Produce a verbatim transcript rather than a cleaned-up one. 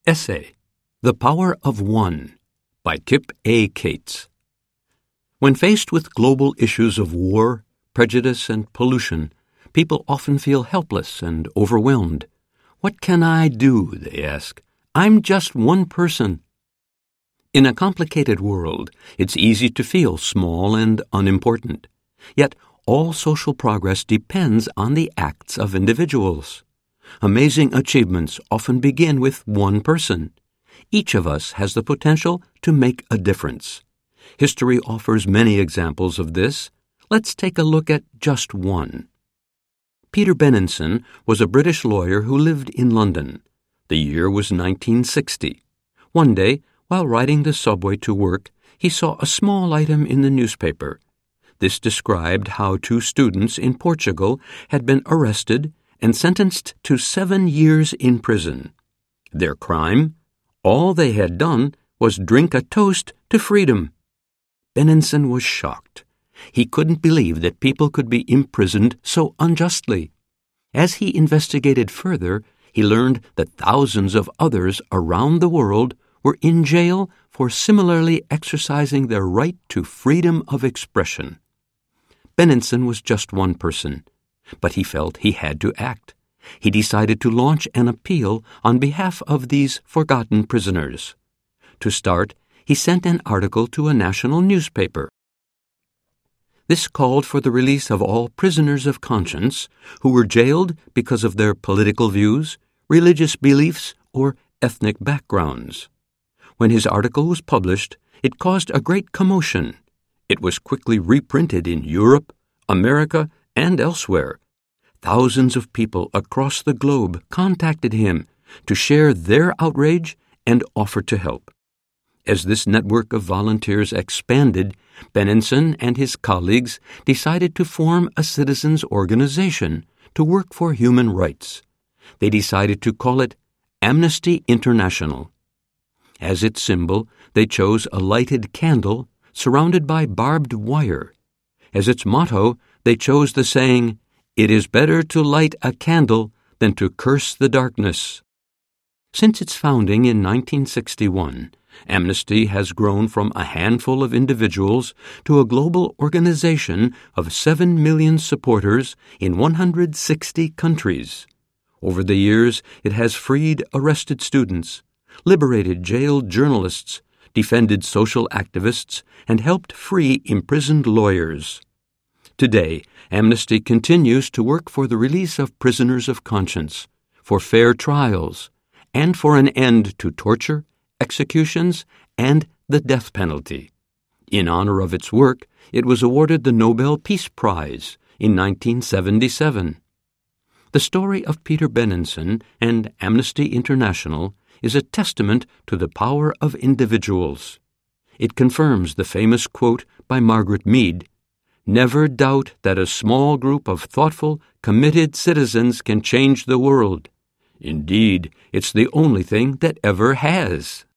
Essay, The Power of One, by Kip A. Cates. When faced with global issues of war, prejudice, and pollution, people often feel helpless and overwhelmed. What can I do, they ask. I'm just one person. In a complicated world, it's easy to feel small and unimportant. Yet, all social progress depends on the acts of individuals. Amazing achievements often begin with one person. Each of us has the potential to make a difference. History offers many examples of this. Let's take a look at just one. Peter Benenson was a British lawyer who lived in London. The year was nineteen sixty. One day, while riding the subway to work, he saw a small item in the newspaper. This described how two students in Portugal had been arrested and sentenced to seven years in prison. Their crime? All they had done was drink a toast to freedom. Benenson was shocked. He couldn't believe that people could be imprisoned so unjustly. As he investigated further, he learned that thousands of others around the world were in jail for similarly exercising their right to freedom of expression. Benenson was just one person, but he felt he had to act. He decided to launch an appeal on behalf of these forgotten prisoners. To start, he sent an article to a national newspaper. This called for the release of all prisoners of conscience who were jailed because of their political views, religious beliefs, or ethnic backgrounds. When his article was published, it caused a great commotion. It was quickly reprinted in Europe, America, and elsewhere. Thousands of people across the globe contacted him to share their outrage and offer to help. As this network of volunteers expanded, Benenson and his colleagues decided to form a citizens' organization to work for human rights. They decided to call it Amnesty International. As its symbol, they chose a lighted candle surrounded by barbed wire. As its motto, they chose the saying, "It is better to light a candle than to curse the darkness." Since its founding in nineteen sixty-one, Amnesty has grown from a handful of individuals to a global organization of seven million supporters in one hundred sixty countries. Over the years, it has freed arrested students, liberated jailed journalists, defended social activists, and helped free imprisoned lawyers. Today, Amnesty continues to work for the release of prisoners of conscience, for fair trials, and for an end to torture, executions, and the death penalty. In honor of its work, it was awarded the Nobel Peace Prize in nineteen seventy-seven. The story of Peter Benenson and Amnesty International is a testament to the power of individuals. It confirms the famous quote by Margaret Mead, "Never doubt that a small group of thoughtful, committed citizens can change the world. Indeed, it's the only thing that ever has."